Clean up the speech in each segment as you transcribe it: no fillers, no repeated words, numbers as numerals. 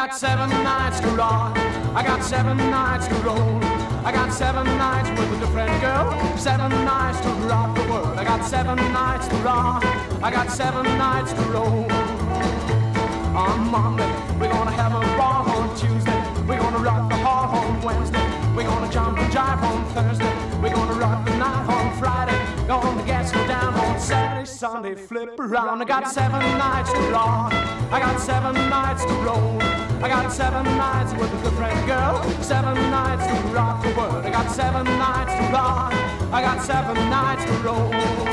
got 7 nights to rock. I got 7 nights to roll. I got 7 nights with a different girl. 7 nights to rock the world. I got 7 nights to rock. I got 7 nights to roll. On Monday, we're gonna have a ball. On Tuesday, we're gonna rock the hall. On Wednesday, we're gonna jump and jive. On Thursday, we're gonna rock the night. On Friday, gonna get so down. On Saturday, Sunday, flip around. I got 7 nights to rock. I got 7 nights to roll. I got 7 nights with a different girl. 7 nights to rock the world. I got 7 nights to rock. I got 7 nights to roll.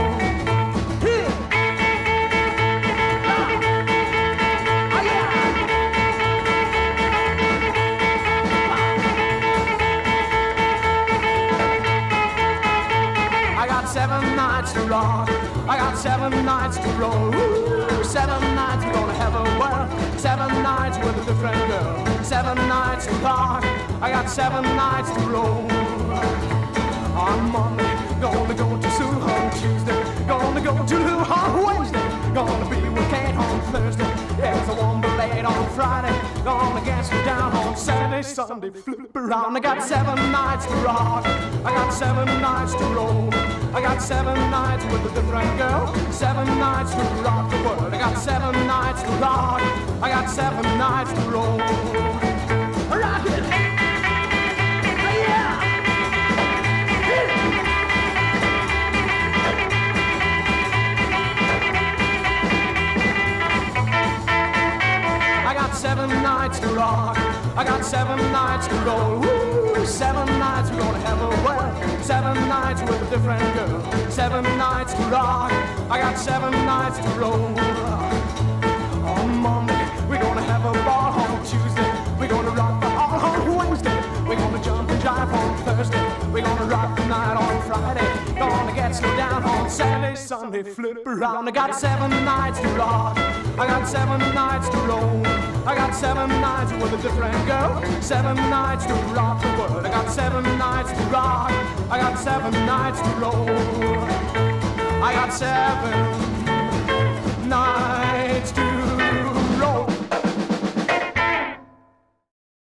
I got 7 nights to rock. I got 7 nights to roll. Ooh, 7 nights we're gonna have a whirl. 7 nights with a different girl. 7 nights to rock. I got 7 nights to roll. On Monday, gonna go to Sue. On Tuesday, gonna go to Lou. On Wednesday, gonna be with Kate. On Thursday, there's a one late. On Friday, gonna get you down. On Saturday, Sunday, flip around. I got 7 nights to rock. I got 7 nights to roll. I got 7 nights with a different girl. 7 nights to rock the world. I got 7 nights to rock. I got 7 nights to roll. Rock it! Yeah! I got 7 nights to rock. I got 7 nights to roll. Woo! 7 nights we're gonna have a whirl. 7 nights with a different girl. 7 nights to rock. I got 7 nights to roll. On Monday we're gonna have a ball. On Tuesday we're gonna rock the hall. On Wednesday we're gonna jump and jive. On Thursday we're gonna rock the night. On Friday gonna get slow down. On Saturday, Sunday, flip around. I got 7 nights to rock. I got 7 nights to roll. I got 7 nights with a different girl. 7 nights to rock the world. I got 7 nights to rock. I got 7 nights to roll. I got 7